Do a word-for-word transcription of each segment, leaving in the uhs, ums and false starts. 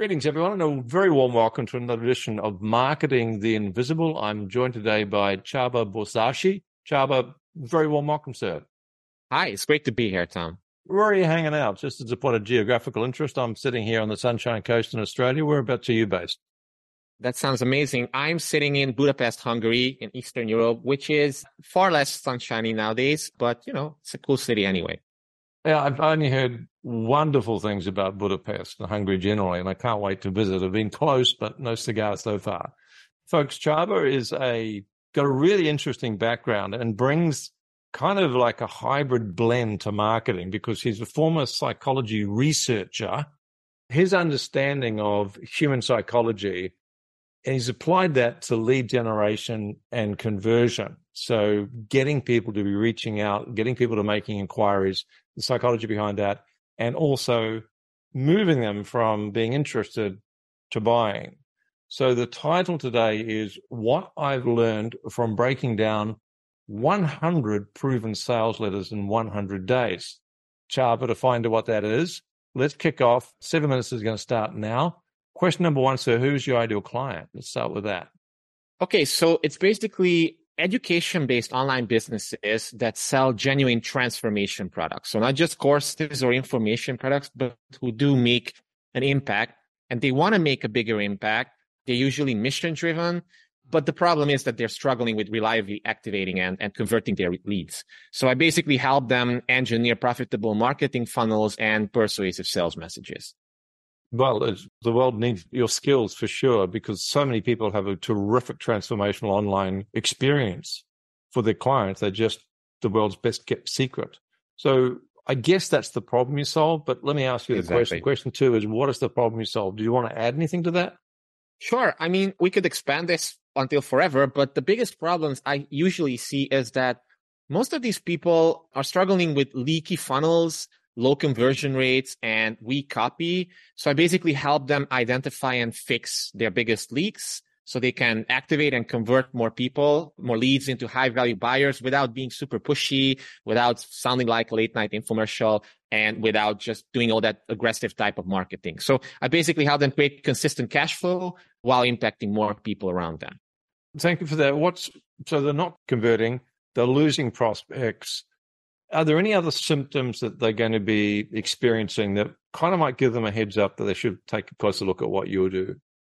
Greetings, everyone, and a very warm welcome to another edition of Marketing the Invisible. I'm joined today by Csaba Borzási. Csaba, very warm welcome, sir. Hi, it's great to be here, Tom. Where are you hanging out? Just as a point of geographical interest, I'm sitting here on the Sunshine Coast in Australia. Whereabouts are you based? That sounds amazing. I'm sitting in Budapest, Hungary, in Eastern Europe, which is far less sunshiny nowadays, but, you know, it's a cool city anyway. Yeah, I've only heard wonderful things about Budapest and Hungary generally, and I can't wait to visit. I've been close, but no cigar so far. Folks, Csaba is a got a really interesting background and brings kind of like a hybrid blend to marketing because he's a former psychology researcher. His understanding of human psychology, and he's applied that to lead generation and conversion. So getting people to be reaching out, getting people to making inquiries, the psychology behind that, and also moving them from being interested to buying. So the title today is What I've Learned from Breaking Down one hundred Proven Sales Letters in one hundred days. Csaba, to find out what that is, let's kick off. Seven minutes is going to start now. Question number one, sir, who's your ideal client? Let's start with that. Okay, so it's basically education-based online businesses that sell genuine transformation products. So not just courses or information products, but who do make an impact. And they want to make a bigger impact. They're usually mission-driven. But the problem is that they're struggling with reliably activating and, and converting their leads. So I basically help them engineer profitable marketing funnels and persuasive sales messages. Well, the world needs your skills for sure, because so many people have a terrific transformational online experience for their clients. They're just the world's best kept secret. So I guess that's the problem you solve. But let me ask you the Exactly. question. Question two is, what is the problem you solve? Do you want to add anything to that? Sure. I mean, we could expand this until forever, but the biggest problems I usually see is that most of these people are struggling with leaky funnels, low conversion rates, and weak copy. So I basically help them identify and fix their biggest leaks so they can activate and convert more people, more leads into high value buyers without being super pushy, without sounding like a late night infomercial, and without just doing all that aggressive type of marketing. So I basically help them create consistent cash flow while impacting more people around them. Thank you for that. What's so they're not converting, they're losing prospects. Are there any other symptoms that they're going to be experiencing that kind of might give them a heads up that they should take a closer look at what you do?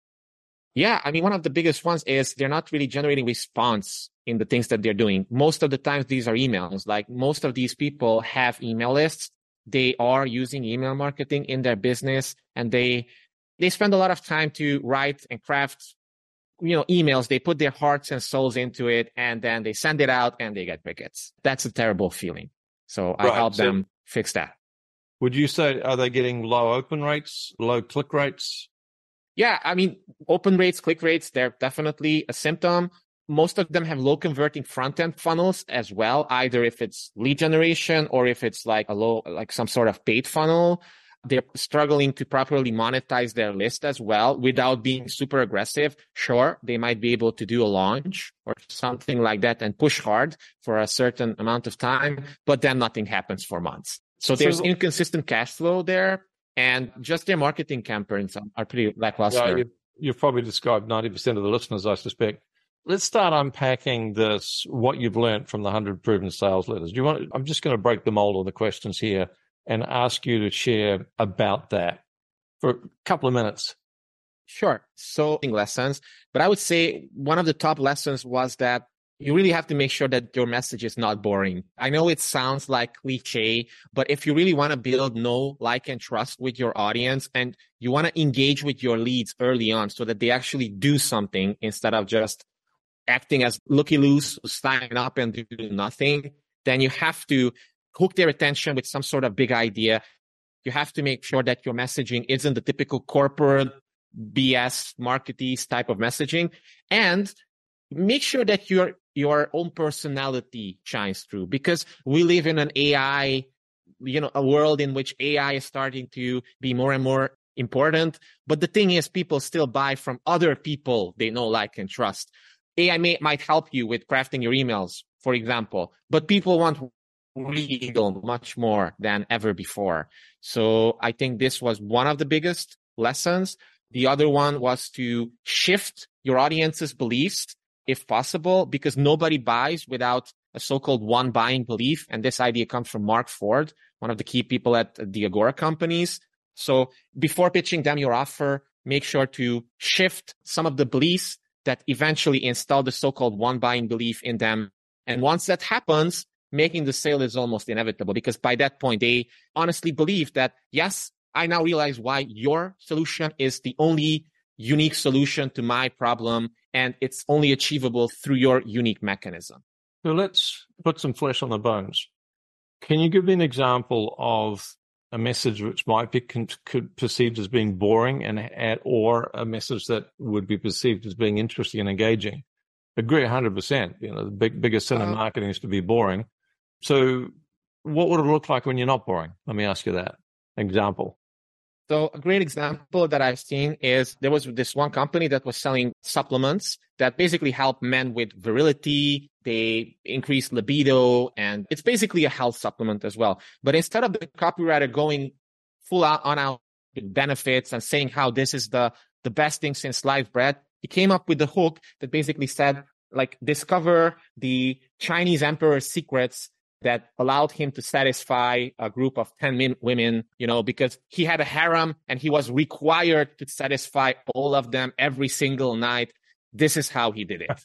Yeah, I mean, one of the biggest ones is they're not really generating response in the things that they're doing. Most of the times, these are emails. Like most of these people have email lists. They are using email marketing in their business, and they they spend a lot of time to write and craft, you know, emails. They put their hearts and souls into it, and then they send it out and they get crickets. That's a terrible feeling. So I Right. help So them fix that. would you say, are they getting low open rates, low click rates? Yeah, I mean, open rates, click rates, they're definitely a symptom. Most of them have low converting front-end funnels as well, either if it's lead generation or if it's like a low, like some sort of paid funnel. They're struggling to properly monetize their list as well without being super aggressive. Sure, they might be able to do a launch or something like that and push hard for a certain amount of time, but then nothing happens for months. So there's So- inconsistent cash flow there, and just their marketing campaigns are pretty lackluster. Yeah, you, you've probably described ninety percent of the listeners, I suspect. Let's start unpacking this, what you've learned from the one hundred proven sales letters. Do you want? I'm just going to break the mold of the questions here and ask you to share about that for a couple of minutes. Sure. So lessons, but I would say one of the top lessons was that you really have to make sure that your message is not boring. I know it sounds like cliche, but if you really want to build know, like, and trust with your audience, and you want to engage with your leads early on so that they actually do something instead of just acting as looky-loose, sign up and do nothing, then you have to hook their attention with some sort of big idea. You have to make sure that your messaging isn't the typical corporate B S marketees type of messaging, and make sure that your your own personality shines through, because we live in an A I, you know, a world in which A I is starting to be more and more important. But the thing is, people still buy from other people they know, like, and trust. A I may, might help you with crafting your emails, for example, but people want real much more than ever before. So I think this was one of the biggest lessons. The other one was to shift your audience's beliefs, if possible, because nobody buys without a so-called one buying belief. And this idea comes from Mark Ford, one of the key people at the Agora companies. So before pitching them your offer, make sure to shift some of the beliefs that eventually install the so-called one buying belief in them. And once that happens, making the sale is almost inevitable, because by that point, they honestly believe that, yes, I now realize why your solution is the only unique solution to my problem, and it's only achievable through your unique mechanism. So let's put some flesh on the bones. Can you give me an example of a message which might be con- could perceived as being boring, and at, or a message that would be perceived as being interesting and engaging? Agree one hundred percent. You know, the big, biggest sin in Uh, marketing is to be boring. So what would it look like when you're not boring? Let me ask you that example. So a great example that I've seen is there was this one company that was selling supplements that basically help men with virility. They increase libido, and it's basically a health supplement as well. But instead of the copywriter going full out on out with benefits and saying how this is the, the best thing since sliced bread, he came up with the hook that basically said, like, discover the Chinese emperor's secrets that allowed him to satisfy a group of ten min- women, you know, because he had a harem and he was required to satisfy all of them every single night. This is how he did it.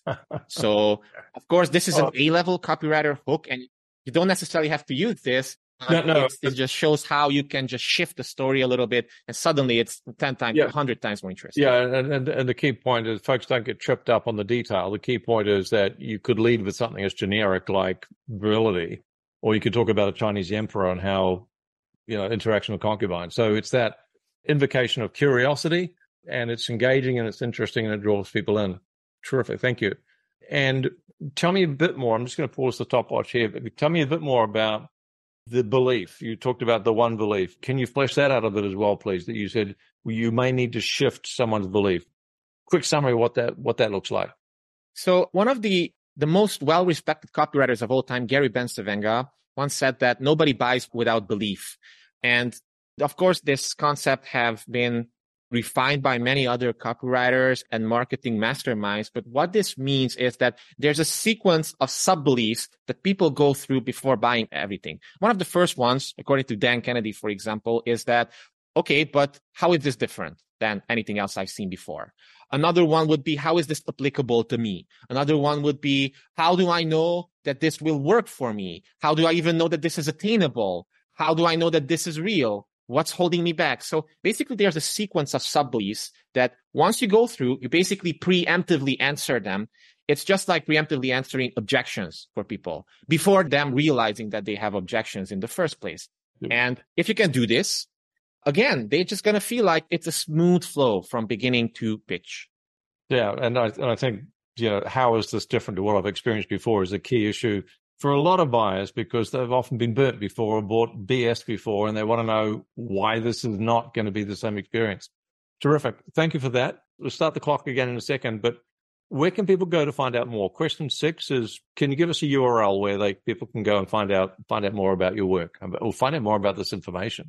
So, of course, this is an Oh. A-level copywriter hook, and you don't necessarily have to use this. No, no. It's, it just shows how you can just shift the story a little bit, and suddenly it's ten times, Yeah. one hundred times more interesting. Yeah, and, and and the key point is folks don't get tripped up on the detail. The key point is that you could lead with something as generic like virility, or you could talk about a Chinese emperor and how, you know, interaction with concubines. So it's that invocation of curiosity, and it's engaging and it's interesting and it draws people in. Terrific. Thank you. And tell me a bit more. I'm just going to pause the top watch here, but tell me a bit more about the belief. You talked about the one belief. Can you flesh that out a bit as well, please? That you said you may need to shift someone's belief. Quick summary of what that what that looks like. So one of the the most well-respected copywriters of all time, Gary Bencivenga, once said that nobody buys without belief. And of course, this concept have been refined by many other copywriters and marketing masterminds. But what this means is that there's a sequence of sub-beliefs that people go through before buying everything. One of the first ones, according to Dan Kennedy, for example, is that, okay, but how is this different than anything else I've seen before? Another one would be, how is this applicable to me? Another one would be, how do I know that this will work for me? How do I even know that this is attainable? How do I know that this is real? What's holding me back? So basically, there's a sequence of sub-beliefs that once you go through, you basically preemptively answer them. It's just like preemptively answering objections for people before them realizing that they have objections in the first place. Yeah. And if you can do this, again, they're just going to feel like it's a smooth flow from beginning to pitch. Yeah, and I, and I think, you know, how is this different to what I've experienced before is a key issue for a lot of buyers, because they've often been burnt before or bought B S before, and they want to know why this is not going to be the same experience. Terrific. Thank you for that. We'll start the clock again in a second, but where can people go to find out more? Question six is, can you give us a U R L where they people can go and find out find out more about your work, or find out more about this information?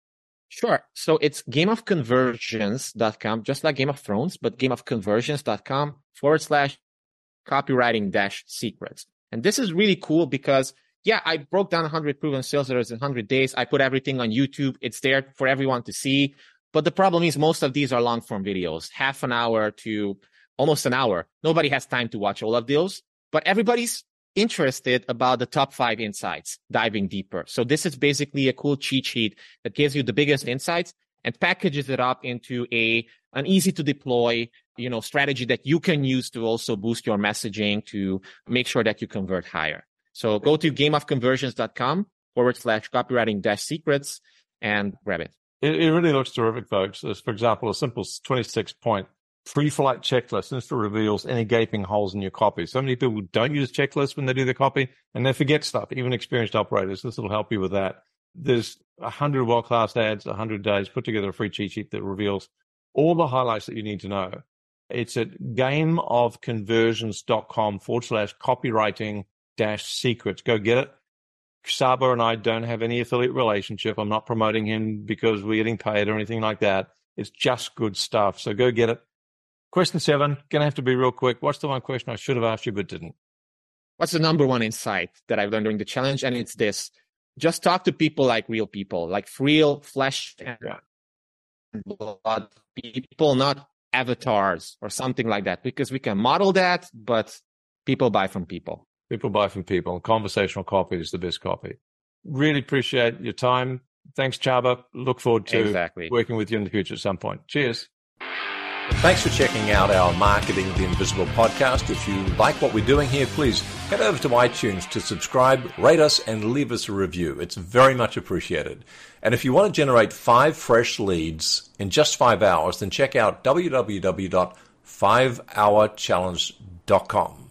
Sure. So it's gameofconversions dot com, just like Game of Thrones, but gameofconversions dot com forward slash copywriting dash secrets. And this is really cool because, yeah, I broke down one hundred proven sales letters in one hundred days. I put everything on YouTube. It's there for everyone to see. But the problem is most of these are long form videos, half an hour to almost an hour. Nobody has time to watch all of those, but everybody's interested about the top five insights, diving deeper. So this is basically a cool cheat sheet that gives you the biggest insights and packages it up into a an easy to deploy, you know, strategy that you can use to also boost your messaging to make sure that you convert higher. So go to gameofconversions dot com forward slash copywriting dash secrets and grab it. It, it really looks terrific, folks. There's, for example, a simple twenty-six point pre-flight checklist instantly reveals any gaping holes in your copy. So many people don't use checklists when they do their copy, and they forget stuff, even experienced operators. This will help you with that. There's one hundred world-class ads, one hundred days, put together a free cheat sheet that reveals all the highlights that you need to know. It's at gameofconversions.com forward slash copywriting dash secrets. Go get it. Saba and I don't have any affiliate relationship. I'm not promoting him because we're getting paid or anything like that. It's just good stuff. So go get it. Question seven, going to have to be real quick. What's the one question I should have asked you but didn't? What's the number one insight that I've learned during the challenge? And it's this: just talk to people like real people, like real flesh and blood people, not avatars or something like that, because we can model that, but people buy from people. People buy from people. Conversational copy is the best copy. Really appreciate your time. Thanks, Csaba. Look forward to exactly. working with you in the future at some point. Cheers. Thanks for checking out our Marketing the Invisible podcast. If you like what we're doing here, please head over to iTunes to subscribe, rate us, and leave us a review. It's very much appreciated. And if you want to generate five fresh leads in just five hours, then check out w w w dot five hour challenge dot com.